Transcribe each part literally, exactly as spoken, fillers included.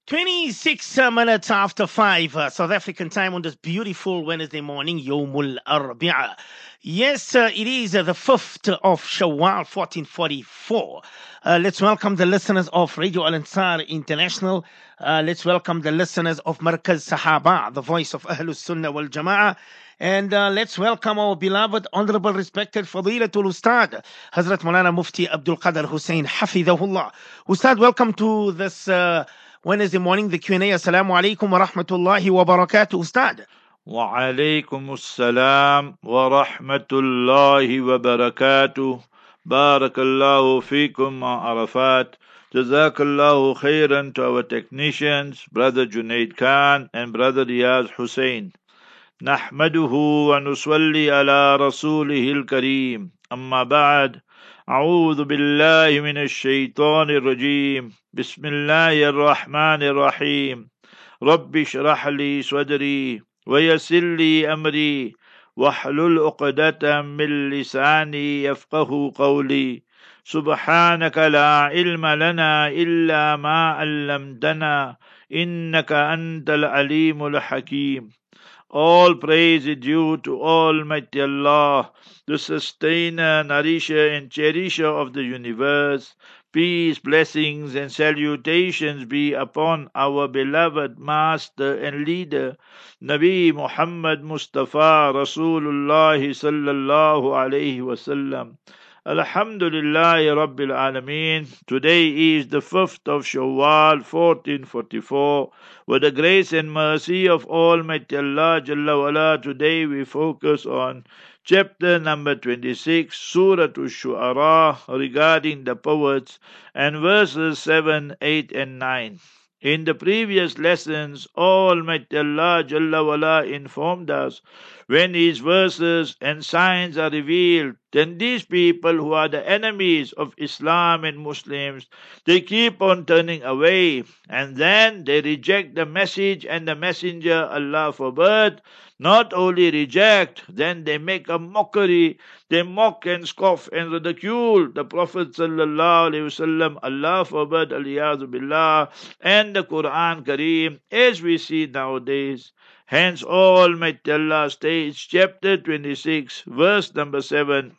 twenty-six uh, minutes after five, uh, South African time on this beautiful Wednesday morning, Yomul Arbi'a. Yes, uh, it is uh, the fifth of Shawwal, fourteen forty-four. Uh, let's welcome the listeners of Radio Al Ansar International. Uh, let's welcome the listeners of Markaz Sahaba, the voice of Ahlus Sunnah wal Jama'ah. And uh, let's welcome our beloved, honorable, respected Fadilatul Ustad, Hazrat Maulana Mufti Abdul Qadir Hussein, Hafidahullah. Ustad, welcome to this uh, Wednesday morning, the Q and A. Assalamu alaikum wa rahmatullahi wa barakatuh, Ustad. وعليكم السلام ورحمة الله وبركاته بارك الله فيكم مع عرفات جزاك الله خيرا to our technicians, Brother Junaid Khan and Brother Riyaz Hussein. نحمده ونصلي على رسوله الكريم أما بعد أعوذ بالله من الشيطان الرجيم بسم الله الرحمن الرحيم رب اشرح لي صدري ويسر لي أمري واحلل عقدة من لساني يفقه قولي سبحانك لا علم لنا إلا ما علمتنا إنك أنت العليم الحكيم. All praise is due to Almighty Allah, the sustainer, nourisher and cherisher of the universe. Peace, blessings and salutations be upon our beloved Master and Leader, Nabi Muhammad Mustafa Rasulullah sallallahu alayhi wasallam. Alhamdulillah Rabbil Alameen. Today is the fifth of Shawwal, fourteen forty-four. With the grace and mercy of Almighty Allah Jalla wala, today we focus on chapter number twenty-six, Surah Ash-Shu'ara, regarding the poets, and verses seven, eight and nine. In the previous lessons, Almighty Allah Jalla wala informed us when His verses and signs are revealed, then these people who are the enemies of Islam and Muslims, they keep on turning away, and then they reject the message and the messenger. Allah forbid. Not only reject, then they make a mockery, they mock and scoff and ridicule the Prophet sallallahu alaihi wasallam. Allah forbid, aliyadu billah, and the Quran Kareem, as we see nowadays. Hence, Almighty Allah states, chapter twenty-six, verse number seven.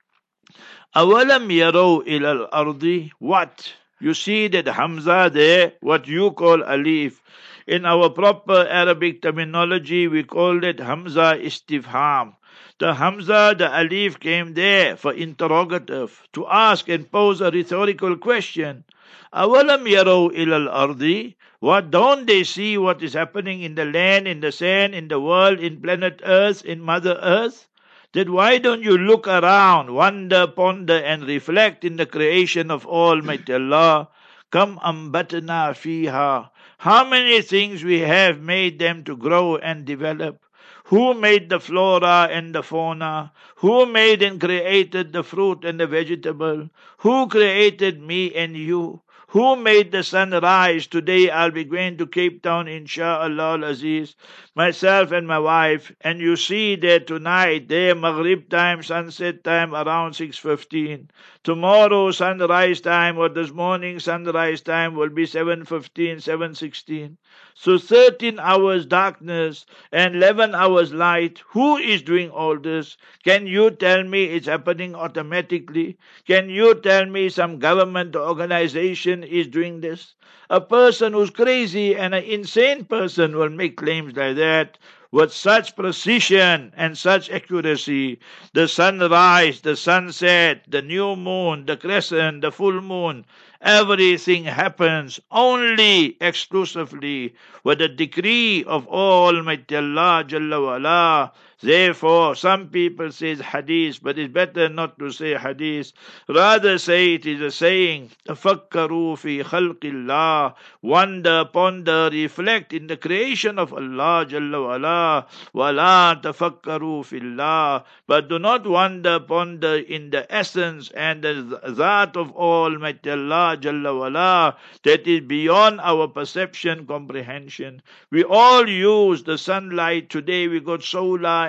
Awalam yaraw ilal ardi. What? You see that Hamza there, what you call alif. In our proper Arabic terminology, we call it Hamza istifham. The Hamza, the alif came there for interrogative, to ask and pose a rhetorical question. Awalam yaraw ilal ardi. What, don't they see what is happening in the land, in the sand, in the world, in planet Earth, in Mother Earth? Then why don't you look around, wonder, ponder and reflect in the creation of Almighty Allah? Kam ambatna fiha. How many things we have made them to grow and develop? Who made the flora and the fauna? Who made and created the fruit and the vegetable? Who created me and you? Who made the sun rise? Today I'll be going to Cape Town, Insha'Allah al-Aziz, myself and my wife. And you see that tonight, there Maghrib time, sunset time, around six fifteen. Tomorrow sunrise time, or this morning sunrise time, will be seven fifteen, seven sixteen. So thirteen hours darkness and eleven hours light. Who is doing all this? Can you tell me it's happening automatically? Can you tell me some government or organization is doing this? A person who's crazy and an insane person will make claims like that with such precision and such accuracy. The sunrise, the sunset, the new moon, the crescent, the full moon, everything happens only exclusively with the decree of Almighty Allah Jalla wa'ala. Therefore, some people say hadith, but it's better not to say hadith. Rather say it is a saying, تَفَكَّرُوا فِي خَلْقِ اللَّهِ. Wonder, ponder, reflect in the creation of Allah Jalla wa'ala. وَلَا تَفَكَّرُوا فِي اللَّهِ. But do not wonder, ponder in the essence and the Zat of Almighty Allah Jalla wa'ala, that is beyond our perception, comprehension. We all use the sunlight. Today we got solar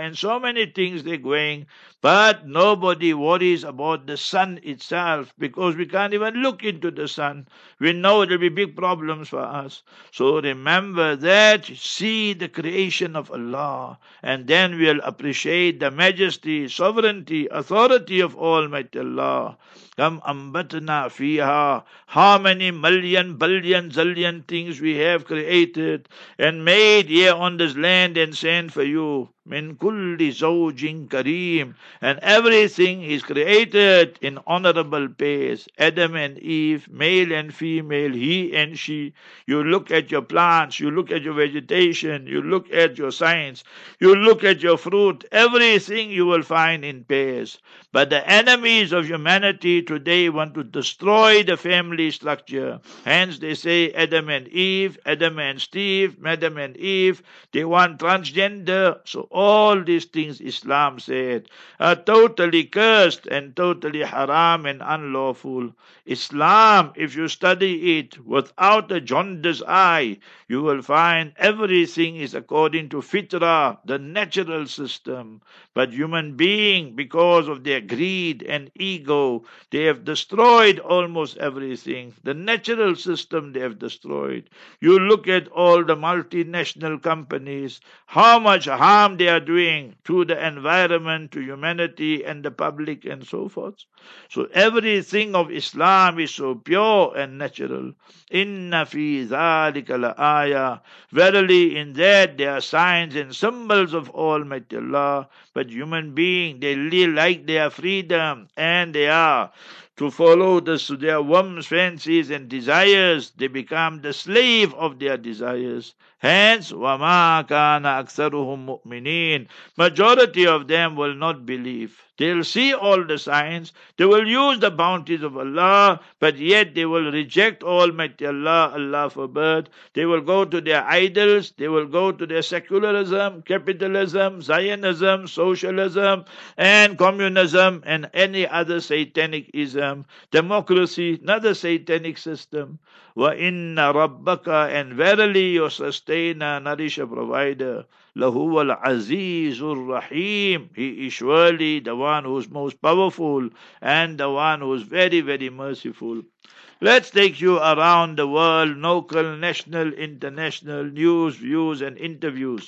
and so many things they're going, but nobody worries about the sun itself because we can't even look into the sun. We know there'll be big problems for us. So remember that, see the creation of Allah, and then we'll appreciate the majesty, sovereignty, authority of Almighty Allah. Kam ambatna fiha, how many million, billion, zillion things we have created and made here on this land and sent for you. Min kulli zawjin kareem, and everything is created in honorable pace. Adam and Eve, male and female, he and she. You look at your plants, you look at your vegetation, you look at your science, you look at your fruit, everything you will find in pairs. But the enemies of humanity today want to destroy the family structure. Hence they say Adam and Eve, Adam and Steve, Adam and Eve. They want transgender. So all these things Islam said are totally cursed and totally haram and unlawful. Islam, if you study it without a jaundiced eye, you will find everything is according to fitrah, the natural system. But human being, because of their greed and ego, they have destroyed almost everything. The natural system they have destroyed. You look at all the multinational companies, how much harm they are doing to the environment, to humanity and the public and so forth. So everything of Islam is so pure and natural. Inna fi dhalika la ayah. Verily in that there are signs and symbols of Almighty Allah. But human beings, they live like their freedom, and they are to follow this, their whims, fancies, and desires. They become the slave of their desires. Hence, وَمَا كَانَ أَكْثَرُهُمْ مُؤْمِنِينَ. Majority of them will not believe. They'll see all the signs. They will use the bounties of Allah, but yet they will reject Almighty Allah. Allah forbid. They will go to their idols. They will go to their secularism, capitalism, Zionism, socialism, and communism, and any other satanic-ism. Democracy, another satanic system. وَإِنَّ رَبَّكَ, and verily your sustainer, nourisher, provider, لَهُوَ الْعَزِيزُ الرَّحِيمُ. He is surely the one who is most powerful and the one who is very, very merciful. Let's take you around the world, local, national, international news, views, and interviews.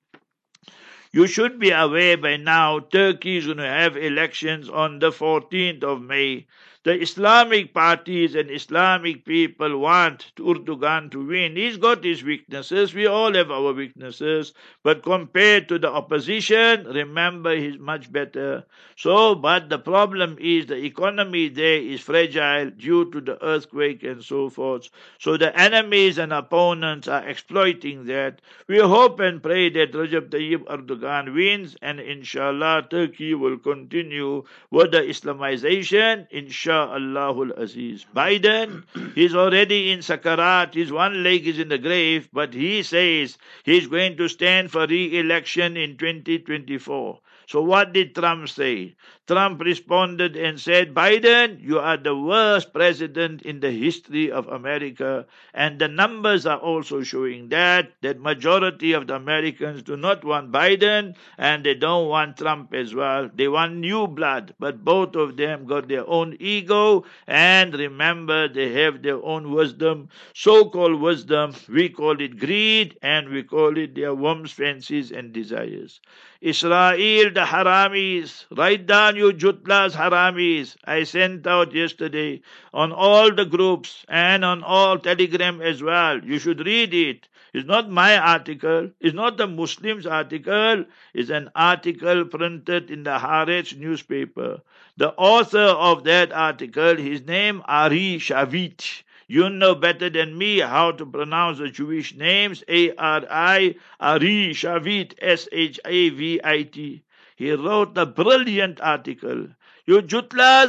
You should be aware by now, Turkey is going to have elections on the fourteenth of May. The Islamic parties and Islamic people want Erdogan to win. He's got his weaknesses. We all have our weaknesses. But compared to the opposition, remember, he's much better. So, but the problem is the economy there is fragile due to the earthquake and so forth. So the enemies and opponents are exploiting that. We hope and pray that Recep Tayyip Erdogan wins, and inshallah Turkey will continue with the Islamization, inshallah. Allahul Aziz. Biden, he's already in Sakarat, his one leg is in the grave, but he says he's going to stand for re-election in twenty twenty-four. So what did Trump say? Trump responded and said, Biden, you are the worst president in the history of America. And the numbers are also showing that, that majority of the Americans do not want Biden and they don't want Trump as well. They want new blood, but both of them got their own ego, and remember, they have their own wisdom, so-called wisdom. We call it greed and we call it their whims, fancies and desires. Israel, the Haramis, write down you Jutlas Haramis. I sent out yesterday on all the groups and on all Telegram as well. You should read it. It's not my article. It's not the Muslims' article. It's an article printed in the Haaretz newspaper. The author of that article, his name Ari Shavit. You know better than me how to pronounce the Jewish names. A R I, Ari Shavit, S H A V I T. He wrote a brilliant article. You Jutlas,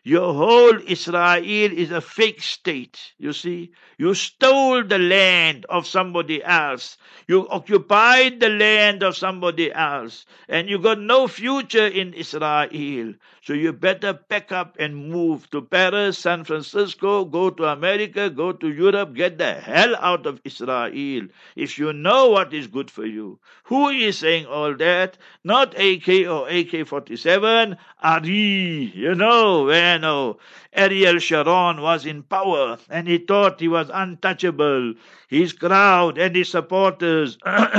Your whole Israel is a fake state. You see, you stole the land of somebody else. You occupied the land of somebody else, and you got no future in Israel. So you better pack up and move to Paris, San Francisco, go to America, go to Europe, get the hell out of Israel if you know what is good for you. Who is saying all that? Not A K or A K forty-seven, Ari. You know, when oh, Ariel Sharon was in power and he thought he was untouchable. His crowd and his supporters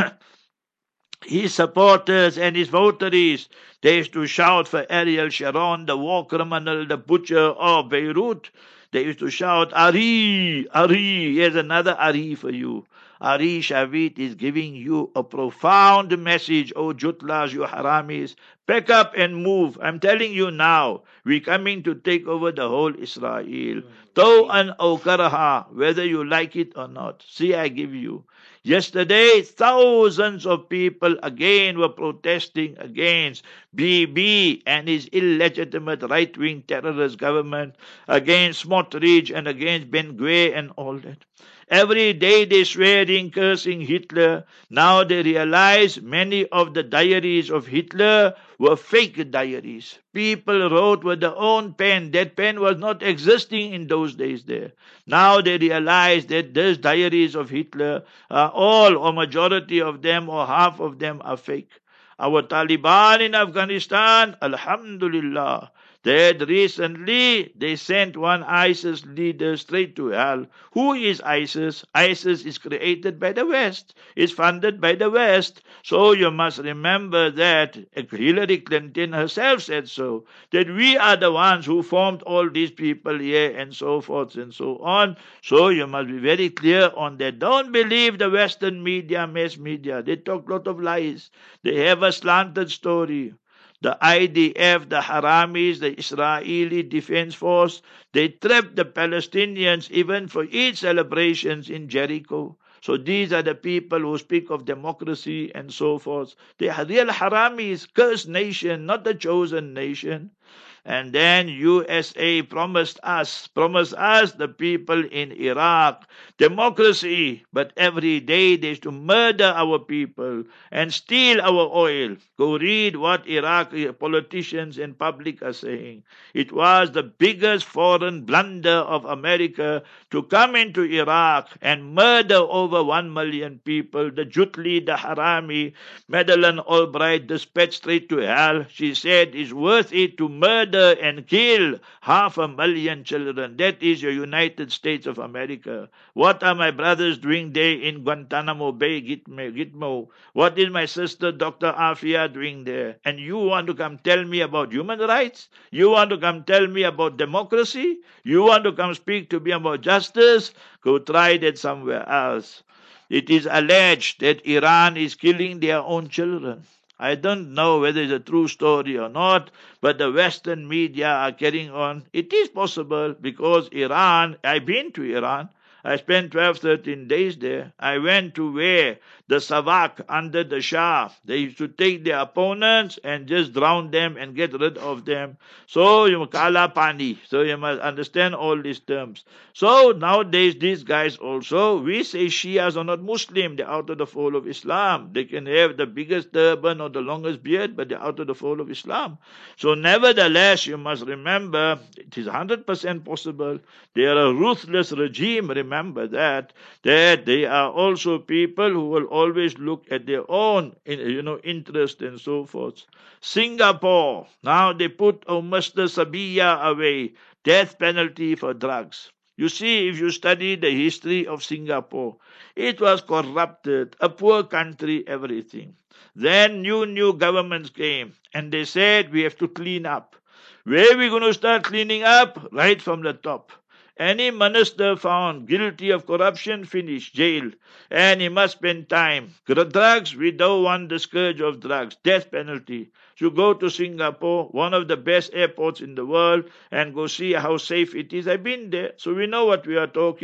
his supporters and his votaries, they used to shout for Ariel Sharon, the war criminal, the butcher of Beirut. They used to shout, Ari, Ari, here's another Ari for you. Ari Shavit is giving you a profound message, oh Jutlas, you haramis. Pack up and move. I'm telling you now, we're coming to take over the whole Israel. Taw'an aw karaha, whether you like it or not. See, I give you. Yesterday, thousands of people again were protesting against Bibi and his illegitimate right-wing terrorist government, against Smotrich and against Ben-Gvir and all that. Every day they swearing, cursing Hitler. Now they realize many of the diaries of Hitler were fake diaries. People wrote with their own pen. That pen was not existing in those days there. Now they realize that these diaries of Hitler are all or majority of them or half of them are fake. Our Taliban in Afghanistan, alhamdulillah, that recently they sent one ISIS leader straight to hell. Who is ISIS? ISIS is created by the West, is funded by the West. So you must remember that Hillary Clinton herself said so, that we are the ones who formed all these people here and so forth and so on. So you must be very clear on that. Don't believe the Western media, mass media. They talk a lot of lies. They have a slanted story. The I D F, the Haramis, the Israeli Defense Force, they trapped the Palestinians even for Eid celebrations in Jericho. So these are the people who speak of democracy and so forth. They are real Haramis, cursed nation, not the chosen nation. And then U S A promised us, promised us, the people in Iraq, democracy. But every day they used to murder our people and steal our oil. Go read what Iraqi politicians in public are saying. It was the biggest foreign blunder of America to come into Iraq and murder over one million people. The Jutli, the Harami, Madeleine Albright dispatched straight to hell. She said it's worth it to murder and kill half a million children. That is your United States of America. What are my brothers doing there in Guantanamo Bay, Gitmo? What is my sister, Doctor Afia, doing there? And you want to come tell me about human rights? You want to come tell me about democracy? You want to come speak to me about justice? Go try that somewhere else. It is alleged that Iran is killing their own children. I don't know whether it's a true story or not, but the Western media are carrying on. It is possible because Iran, I've been to Iran. I spent twelve, thirteen days there. I went to where the Savak under the Shah, they used to take their opponents and just drown them and get rid of them. So you kala pani. So you must understand all these terms. So nowadays these guys also, we say Shias are not Muslim. They're out of the fold of Islam. They can have the biggest turban or the longest beard, but they're out of the fold of Islam. So nevertheless, you must remember, it is one hundred percent possible. They are a ruthless regime. Remember that, that they are also people who will always look at their own, you know, interest and so forth. Singapore, now they put oh, Mister Sabiya away, death penalty for drugs. You see, if you study the history of Singapore, it was corrupted, a poor country, everything. Then new, new governments came and they said we have to clean up. Where are we going to start cleaning up? Right from the top. Any minister found guilty of corruption, finish, jail. And he must spend time. Drugs, we don't want the scourge of drugs. Death penalty. So go to Singapore, one of the best airports in the world, and go see how safe it is. I've been there, so we know what we are talking.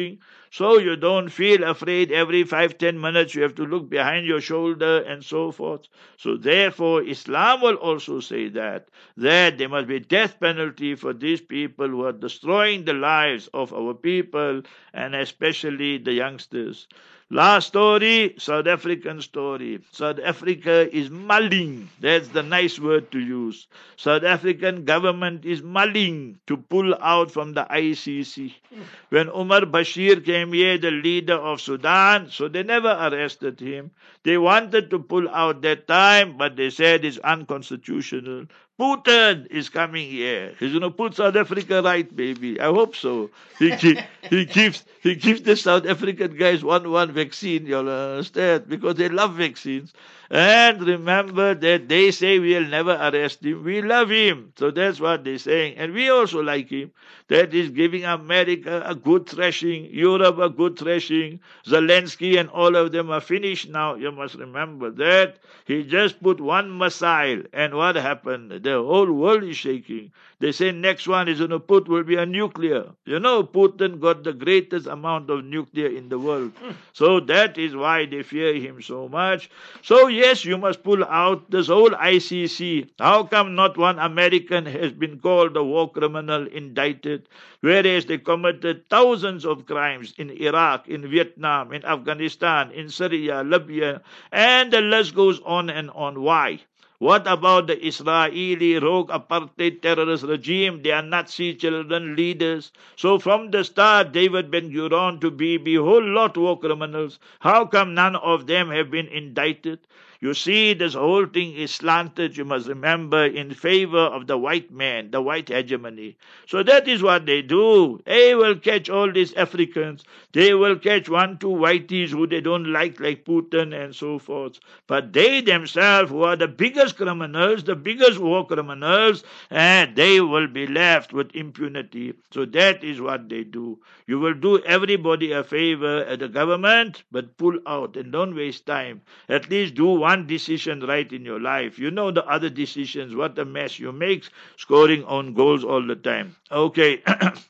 So you don't feel afraid every five, ten minutes you have to look behind your shoulder and so forth. So therefore, Islam will also say that, that there must be death penalty for these people who are destroying the lives of our people and especially the youngsters. Last story, South African story. South Africa is mulling. That's the nice word to use. South African government is mulling to pull out from the I C C. When Umar Bashir came here, the leader of Sudan, so they never arrested him. They wanted to pull out that time, but they said it's unconstitutional. Putin is coming here. He's going to put South Africa right, baby. I hope so. He keep, he gives he gives the South African guys one one vaccine. You'll understand, because they love vaccines. And remember that they say we'll never arrest him. We love him. So that's what they're saying. And we also like him. That is giving America a good thrashing, Europe a good thrashing. Zelensky and all of them are finished now. You must remember that. He just put one missile. And what happened? The whole world is shaking. They say next one is going to put will be a nuclear. You know, Putin got the greatest amount of nuclear in the world. So that is why they fear him so much. So yes, you must pull out this whole I C C. How come not one American has been called a war criminal, indicted, whereas they committed thousands of crimes in Iraq, in Vietnam, in Afghanistan, in Syria, Libya, and the list goes on and on. Why? What about the Israeli rogue apartheid terrorist regime? They are Nazi children leaders. So from the start, David Ben-Gurion to Bibi, whole lot war criminals. How come none of them have been indicted? You see, this whole thing is slanted, you must remember, in favor of the white man, the white hegemony. So that is what they do. They will catch all these Africans. They will catch one, two whiteys who they don't like, like Putin and so forth. But they themselves, who are the biggest criminals, the biggest war criminals, and they will be left with impunity. So that is what they do. You will do everybody a favor at the government, but pull out and don't waste time. At least do one One decision right in your life. You know the other decisions, what a mess you make, scoring on goals all the time. Okay.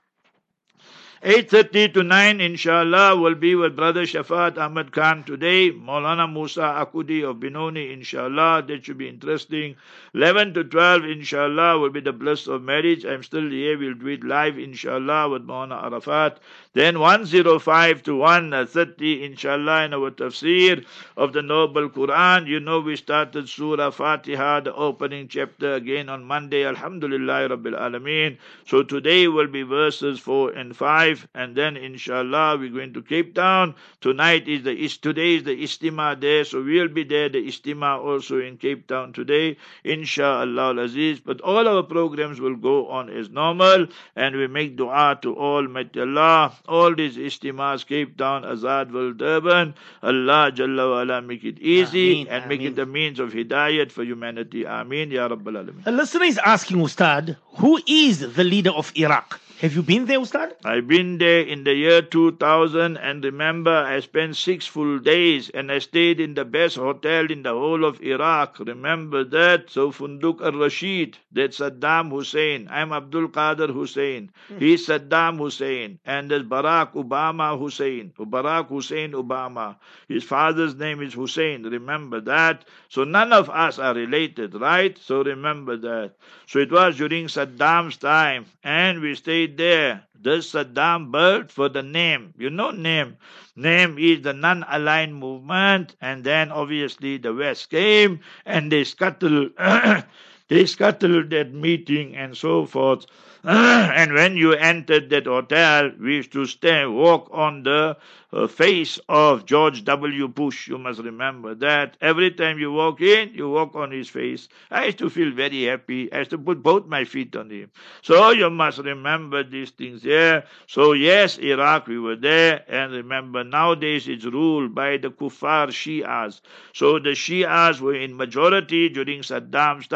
eight thirty to nine, inshallah, will be with Brother Shafat Ahmad Khan today. Maulana Musa Akudi of Binoni, inshallah. That should be interesting. eleven to twelve, inshallah, will be the bliss of marriage. I'm still here. We'll do it live, inshallah, with Maulana Arafat. Then one oh five to one thirty, inshallah, in our tafsir of the Noble Quran. You know we started Surah Fatiha, the opening chapter, again on Monday. Alhamdulillah Rabbil Alameen. So today will be verses four and five. And then inshallah we're going to Cape Town. Tonight is the today is the Istima there, so we'll be there, the Istima also in Cape Town today, inshallah al-Aziz. But all our programs will go on as normal, and we make dua to Almighty Allah. All these Istimas, Cape Town, Azadville, Durban, Allah Jalla wa Ala make it easy. Ameen, and make Ameen. It a means of hidayat for humanity. Ameen Ya Rabbal Alameen. A listener is asking, Ustad, who is the leader of Iraq? Have you been there, Ustad? I've been there in the year two thousand, and remember, I spent six full days, and I stayed in the best hotel in the whole of Iraq. Remember that? So Funduk al-Rashid, that's Saddam Hussein. I'm Abdul Qadir Hussein. He's Saddam Hussein. And there's Barack Obama Hussein. Barack Hussein Obama. His father's name is Hussein. Remember that? So none of us are related, right? So remember that. So it was during Saddam's time, and we stayed there. Does Saddam bird for the name? You know name. Name is the non-aligned movement, and then obviously the West came and they scuttled, they scuttled that meeting and so forth. And when you entered that hotel, we used to stay, walk on the uh, face of George W. Bush. You must remember that. Every time you walk in, you walk on his face. I used to feel very happy. I used to put both my feet on him. So you must remember these things here. So yes, Iraq, we were there. And remember, nowadays it's ruled by the Kuffar Shias. So the Shias were in majority during Saddam's time.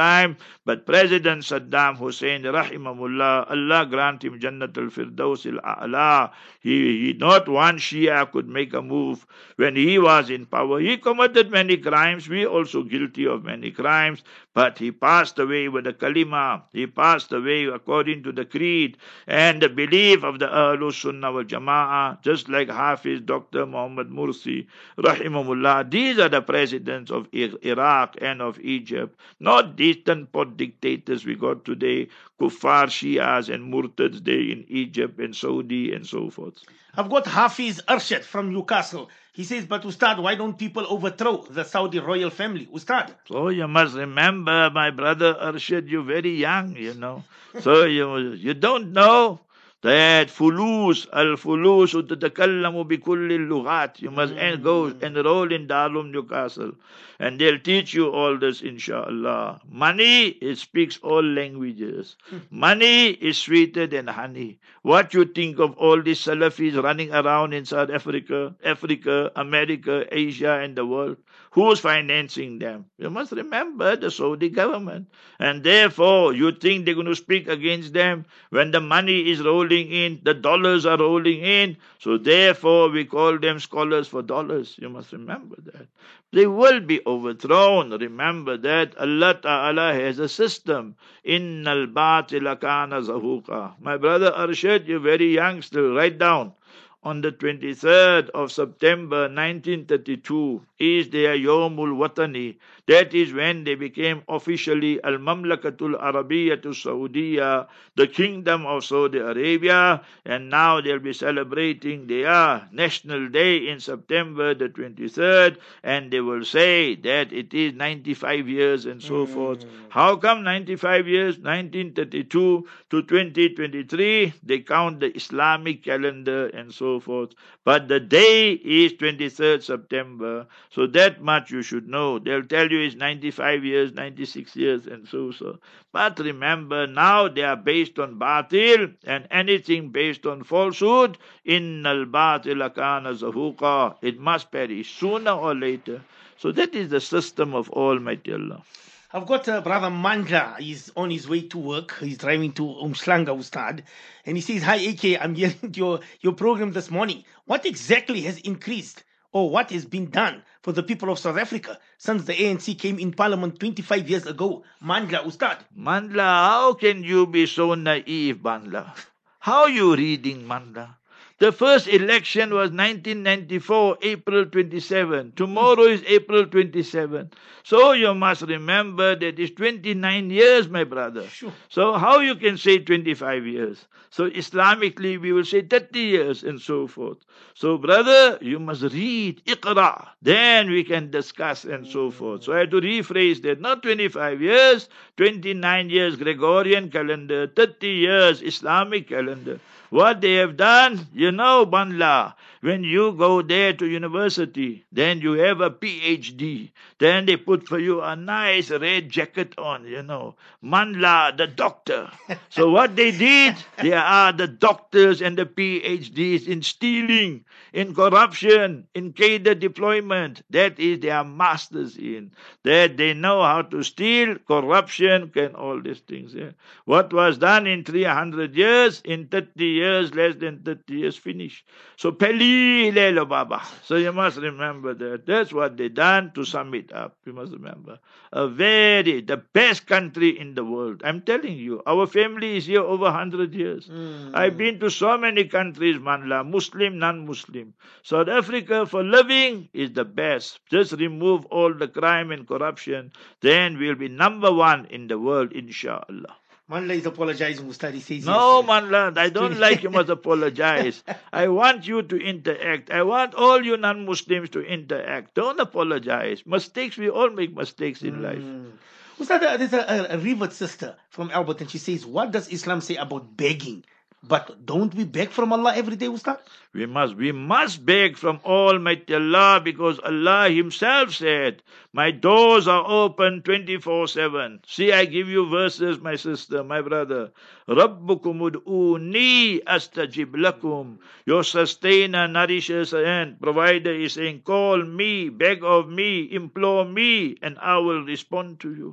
But President Saddam Hussein, rahimahullah, Allah grant him Jannat al-Firdaus al-A'la. He, he, not one Shia could make a move when he was in power. He committed many crimes. We also guilty of many crimes. But he passed away with the kalima. He passed away according to the creed and the belief of the Ahlul Sunnah wal Jama'ah, just like Hafiz Doctor Muhammad Mursi, rahimahullah. These are the presidents of Iraq and of Egypt, not distant pot dictators we got today, kuffar Shias and murtads there in Egypt and Saudi and so forth. I've got Hafiz Arshad from Newcastle. He says, but Ustad, why don't people overthrow the Saudi royal family? Ustad. So you must remember, my brother Arshad, you're very young, you know. So you, you don't know that fulus, al-fulus, tatakallamu bi kulli lughat. You must mm. go enroll in Darul Newcastle. And they'll teach you all this, inshallah. Money, it speaks all languages. Money is sweeter than honey. What you think of all these Salafis running around in South Africa, Africa, America, Asia, and the world? Who's financing them? You must remember the Saudi government. And therefore, you think they're going to speak against them when the money is rolling in, the dollars are rolling in. So therefore, we call them scholars for dollars. You must remember that. They will be overthrown. Remember that Allah Ta'ala has a system. Innal batila kana zahuqa. My brother Arshad, you're very young still. Write down. On the twenty-third of September nineteen thirty-two is their Yawmul Watani. That is when they became officially Al-Mamlakatul Arabiyatul Saudiya, the Kingdom of Saudi Arabia, and now they'll be celebrating their National Day in September the twenty-third, and they will say that it is ninety-five years and so mm. forth. How come ninety-five years? nineteen thirty-two to twenty twenty-three, they count the Islamic calendar and so forth. But the day is twenty-third September, so that much you should know. They'll tell you it's ninety-five years, ninety-six years, and so so. But remember, now they are based on batil, and anything based on falsehood, innal batila kana zahuqa. It must perish sooner or later. So that is the system of Almighty Allah. I've got uh, Brother Mandla. He's on his way to work. He's driving to Umslanga, Ustad. And he says, hi, A K, I'm hearing your, your program this morning. What exactly has increased or what has been done for the people of South Africa since the A N C came in parliament twenty-five years ago? Mandla, Ustad. Mandla, how can you be so naive, Mandla? How are you reading, Mandla? The first election was nineteen ninety-four, April twenty-seventh. Tomorrow is April twenty-seventh. So you must remember that it's twenty-nine years, my brother. Sure. So how you can say twenty-five years? So Islamically, we will say thirty years and so forth. So brother, you must read, Iqra. Then we can discuss and so forth. So I have to rephrase that. Not twenty-five years, twenty-nine years Gregorian calendar, thirty years Islamic calendar. What they have done, you know, Banla, when you go there to university, then you have a P H D. Then they put for you a nice red jacket on, you know. Manla, the doctor. So what they did, they are the doctors and the P H Ds in stealing, in corruption, in cadre deployment. That is their masters in. That they know how to steal, corruption, and all these things. Yeah. What was done in three hundred years, in thirty years, less than thirty years, finish. So Peli Lelo Baba. So you must remember that. That's what they done to sum it up. You must remember. A very, the best country in the world. I'm telling you, our family is here over one hundred years. Mm. I've been to so many countries, Manla, Muslim, non-Muslim. South Africa for living is the best. Just remove all the crime and corruption. Then we'll be number one in the world, inshallah. Manla is apologizing, Ustad. He says no, yes. Manla, I don't like you must apologize. I want you to interact. I want all you non-Muslims to interact. Don't apologize. Mistakes, we all make mistakes in mm. life. Ustad, there's a, a revert sister from Albert, and she says, what does Islam say about begging? But don't we beg from Allah every day, Ustad? We must. We must beg from Almighty Allah, because Allah Himself said, my doors are open twenty-four seven. See, I give you verses, my sister, my brother. Rabbukum ud'uni astajib lakum. Your sustainer, nourishes, and provider is saying, call me, beg of me, implore me, and I will respond to you.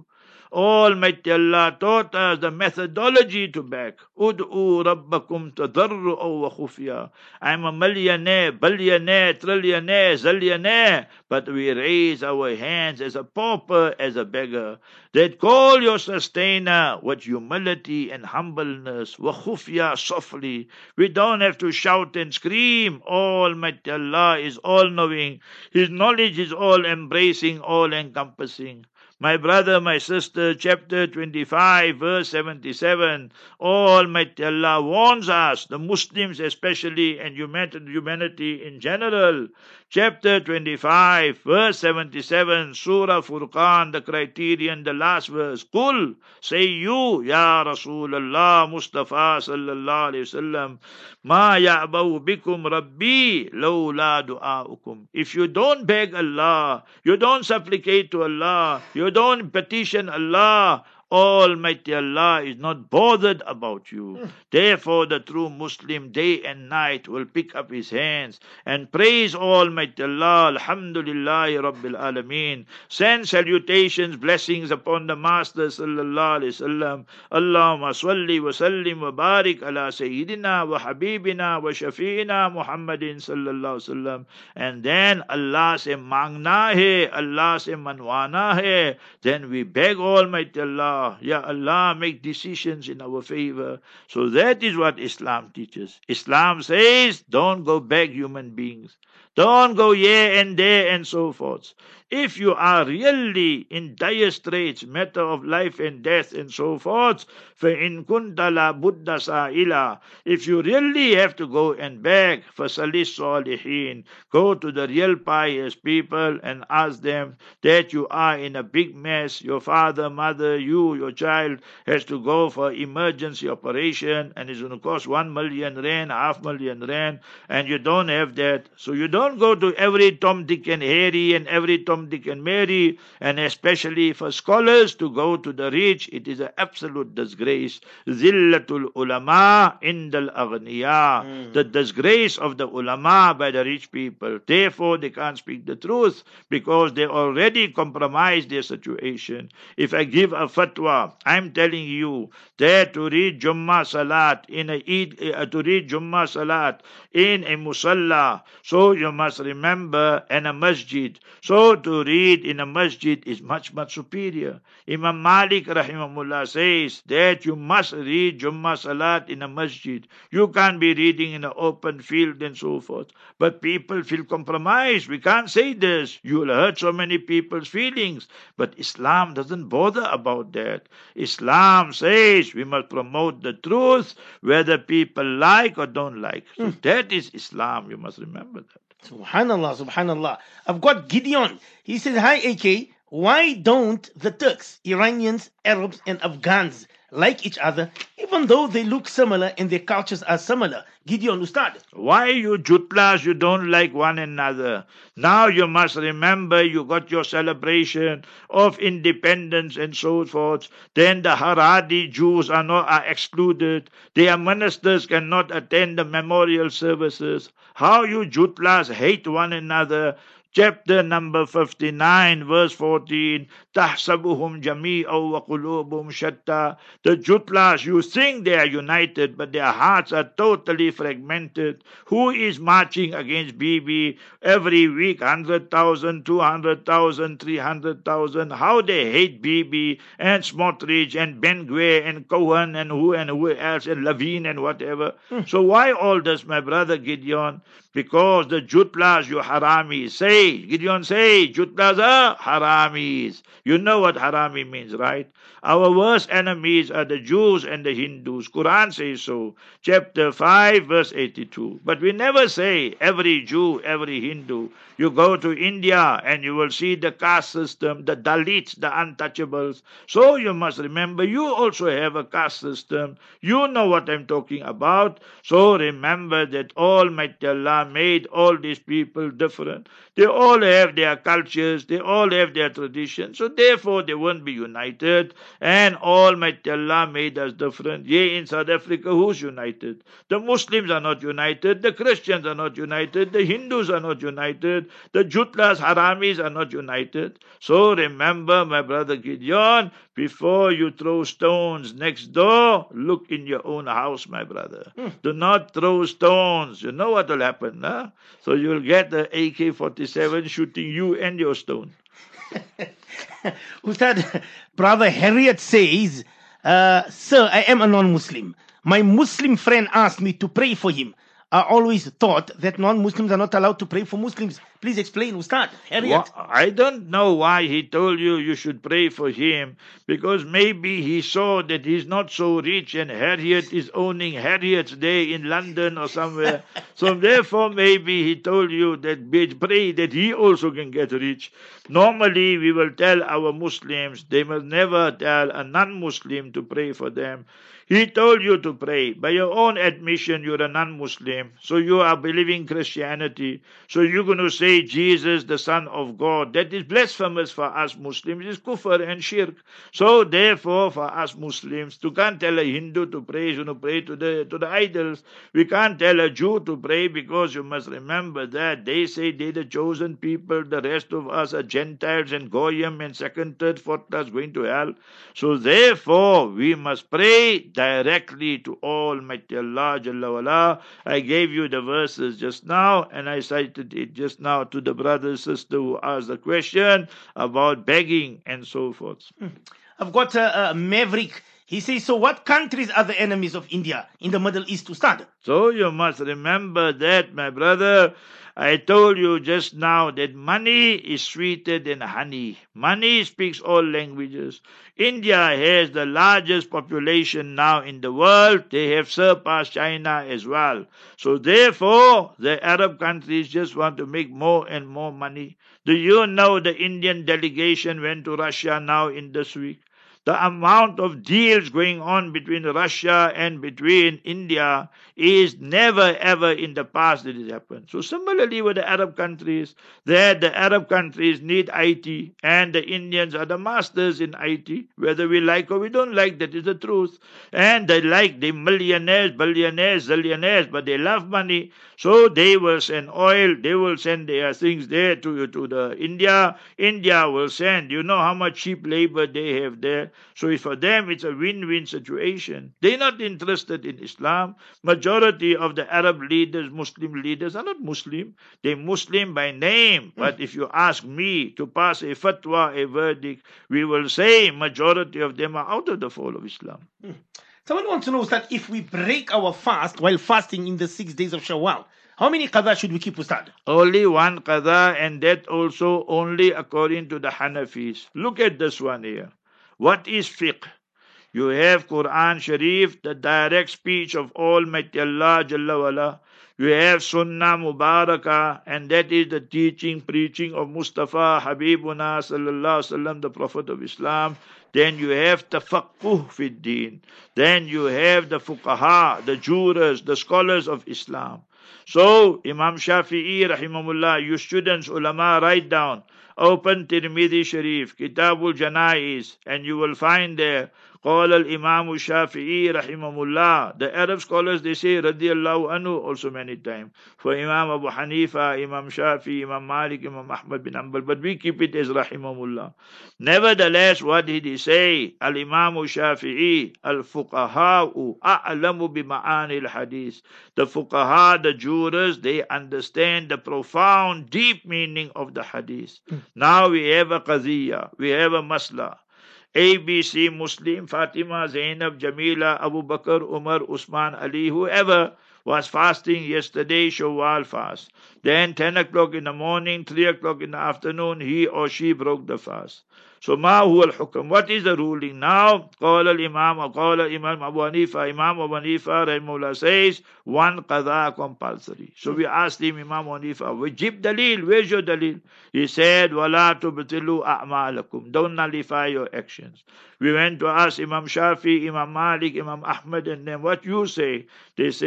Almighty Allah taught us the methodology to beg. Ud'u rabbakum tadarru'aw wa khufya. I'm a millionaire, billionaire, trillionaire, zillionaire, but we raise our hands as a pauper, as a beggar. That call your sustainer with humility and humbleness, wa khufya, softly. We don't have to shout and scream. Almighty Allah is all-knowing. His knowledge is all-embracing, all-encompassing. My brother, my sister, chapter twenty-five, verse seventy-seven, Almighty Allah warns us, the Muslims especially, and humanity in general. Chapter twenty-five, verse seventy-seven, Surah Furqan, the criterion, the last verse. Qul, say you, Ya Rasulullah, Mustafa sallallahu alayhi wasallam, Ma ya'baw bikum rabbi lawla du'a'ukum. If you don't beg Allah, you don't supplicate to Allah, you don't petition Allah, Almighty Allah is not bothered about you. Therefore, the true Muslim day and night will pick up his hands and praise Almighty Allah. Alhamdulillahi Rabbil Alameen. Send salutations, blessings upon the Master Sallallahu Alaihi Wasallam. Allahumma salli wa sallim wa barik ala Sayyidina wa Habibina wa Shafi'ina Muhammadin Sallallahu Alaihi Wasallam. And then Allah se mangna hai, Allah se manwana hai. Then we beg Almighty Allah, Ya Allah, make decisions in our favor. So that is what Islam teaches. Islam says, don't go beg human beings. Don't go here and there and so forth. If you are really in dire straits, matter of life and death and so forth, فَإِن كُنْتَ لَا بُدَّ سَائِلًا, if you really have to go and beg, فَسَلِ الصَّالِحِينَ, go to the real pious people and ask them that you are in a big mess. Your father, mother, you, your child has to go for emergency operation and it's going to cost one million rand, half million rand, and you don't have that. So you don't go to every Tom, Dick and Harry and every Tom, Dick and Mary, and especially for scholars to go to the rich, it is an absolute disgrace. Zillatul ulama indal aghniya, the disgrace of the ulama by the rich people. Therefore, they can't speak the truth because they already compromised their situation. If I give a fatwa, I'm telling you that to read Jummah Salat in a Eid, uh, to read Jummah Salat in a musalla, so you must remember, and a masjid. So to read in a masjid is much, much superior. Imam Malik rahimahullah says that you must read Jummah Salat in a masjid. You can't be reading in an open field and so forth. But people feel compromised. We can't say this. You will hurt so many people's feelings. But Islam doesn't bother about that. Islam says we must promote the truth whether people like or don't like. So mm. that is Islam. You must remember that. Subhanallah, subhanallah. I've got Gideon. He says, hi A K, why don't the Turks, Iranians, Arabs and Afghans like each other even though they look similar and their cultures are similar? Gideon Ustad. Why you jutlas, you don't like one another? Now you must remember you got your celebration of independence and so forth. Then the Haredi Jews are not are excluded. Their ministers cannot attend the memorial services. How you jutlas hate one another. Chapter number fifty-nine, verse fourteen. تَحْسَبُهُمْ جَمِيعًا وَقُلُوبُهُمْ شَتَّى. The Jutlas, you think they are united, but their hearts are totally fragmented. Who is marching against Bibi every week? one hundred thousand, two hundred thousand, three hundred thousand. How they hate Bibi and Smotrich and Ben-Gvir and Cohen and who and who else and Levine and whatever. Hmm. So why all this, my brother Gideon? Because the Jutlas, you haramis, say, Gideon say, Jutlas are haramis. You know what harami means, right? Our worst enemies are the Jews and the Hindus. Quran says so. Chapter five, verse eighty-two. But we never say every Jew, every Hindu. You go to India and you will see the caste system, the Dalits, the untouchables. So you must remember you also have a caste system. You know what I'm talking about. So remember that Almighty Allah Allah made all these people different. They all have their cultures, they all have their traditions, so therefore they won't be united. And Almighty Allah made us different. Here in South Africa, who's united? The Muslims are not united, the Christians are not united, the Hindus are not united, the Jutlas, Haramis are not united. So remember, my brother Gideon, before you throw stones next door, look in your own house, my brother. Hmm. Do not throw stones. You know what will happen, huh? So you'll get the A K forty-seven shooting you and your stone. Ustad, Brother Harriet says, uh, Sir, I am a non-Muslim. My Muslim friend asked me to pray for him. I always thought that non-Muslims are not allowed to pray for Muslims. Please explain, Ustad. Harriet. Well, I don't know why he told you you should pray for him, because maybe he saw that he's not so rich and Harriet is owning Harriet's Day in London or somewhere. So therefore maybe he told you that pray that he also can get rich. Normally we will tell our Muslims they must never tell a non-Muslim to pray for them. He told you to pray. By your own admission, you're a non-Muslim. So you are believing Christianity. So you're going to say Jesus, the Son of God. That is blasphemous for us Muslims. It's kufr and shirk. So therefore, for us Muslims, you can't tell a Hindu to pray, you know, pray to the, to the idols. We can't tell a Jew to pray, because you must remember that they say they're the chosen people. The rest of us are Gentiles and Goyim and second, third, fourth class going to hell. So therefore, we must pray directly to Almighty Allah Jalla wala. I gave you the verses just now, and I cited it just now to the brother sister who asked the question about begging and so forth. I've got a, a Maverick. He says, so what countries are the enemies of India in the Middle East to start? So you must remember that, my brother. I told you just now that money is sweeter than honey. Money speaks all languages. India has the largest population now in the world. They have surpassed China as well. So therefore, the Arab countries just want to make more and more money. Do you know the Indian delegation went to Russia now in this week? The amount of deals going on between Russia and between India is never ever in the past that it happened. So similarly with the Arab countries, that the Arab countries need I T and the Indians are the masters in I T. Whether we like or we don't like, that is the truth. And they like the millionaires, billionaires, zillionaires, but they love money. So they will send oil, they will send their things there to, to the India. India will send, you know how much cheap labor they have there. So for them, it's a win-win situation. They're not interested in Islam. Majority of the Arab leaders, Muslim leaders, are not Muslim. They're Muslim by name. But if you ask me to pass a fatwa, a verdict, we will say majority of them are out of the fold of Islam. Someone wants to know that if we break our fast while fasting in the six days of Shawwal, how many qadha should we keep, Ustad? Only one qadha, and that also only according to the Hanafis. Look at this one here. What is fiqh? You have Quran Sharif, the direct speech of Almighty Allah Jalla wala. You have Sunnah Mubarakah, and that is the teaching, preaching of Mustafa Habibuna Sallallahu Alaihi Wasallam, the Prophet of Islam. Then you have Tafaqquh fi Deen. Then you have the Fuqaha, the jurors, the scholars of Islam. So Imam Shafi'i rahimahullah, you students, ulama, write down. Open Tirmidhi Sharif, Kitabul Janaiz, and you will find there, قال الإمام الشافعي رحمه الله. The Arab scholars, they say radiyallahu anhu also many times. For Imam Abu Hanifa, Imam Shafi, Imam Malik, Imam Ahmad bin Hanbal, but we keep it as rahimahullah. Nevertheless, what did he say? Al-Imam Shafi'i, Al-Fuqaha'u a'lamu bi-ma'ani al-hadith. The Fuqaha, the jurors, they understand the profound, deep meaning of the hadith. Now we have a qadiyya, we have a masla. A, B, C, Muslim, Fatima, Zainab, Jamila, Abu Bakr, Umar, Usman, Ali, whoever was fasting yesterday, Shawwal fast. Then ten o'clock in the morning, three o'clock in the afternoon, he or she broke the fast. So, ma huwa al-hukm? What is the ruling now? Qala al-imam, or qala Imam Abu Hanifa, Imam Abu Hanifa, rahimahullah, says, one qadha compulsory. So we asked him, Imam Abu Hanifa, wajib dalil, where's your dalil? He said, wala tubtilu a'malakum, don't nullify your actions. We went to ask Imam Shafi, Imam Malik, Imam Ahmad, and then what you say? They say, no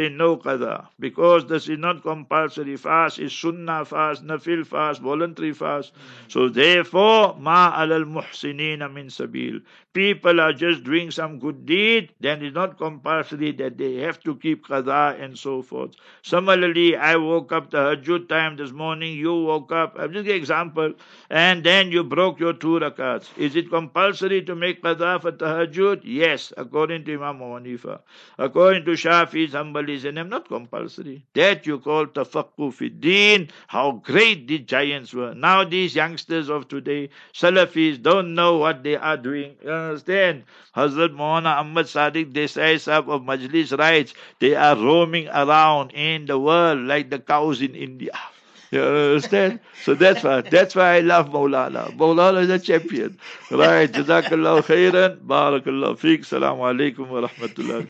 qada. Because this is not compulsory fast, is sunnah fast, nafil fast, voluntary fast. So therefore, ma alal muhsinina min sabil. People are just doing some good deed, then it's not compulsory that they have to keep qada and so forth. Similarly, I woke up the tahajjud time this morning, you woke up, I'm just giving an example, and then you broke your two rakats. Is it compulsory to make qada for tahajjud? Yes, according to Imam Abu Hanifa. According to Shafi's, Hanbali's, and I'm not compulsory. That you call tafaqquh fi deen. How great these giants were. Now these youngsters of today, Salafis, don't know what they are doing. You understand? Hazrat Maulana Ahmad Sadiq Desai Sahib of Majlis writes, they are roaming around in the world like the cows in India. You understand? So that's why that's why I love Maulana. Maulana is a champion. Right. Jazakallah khairan. Barakallah feek. Assalamu alaikum wa rahmatullah.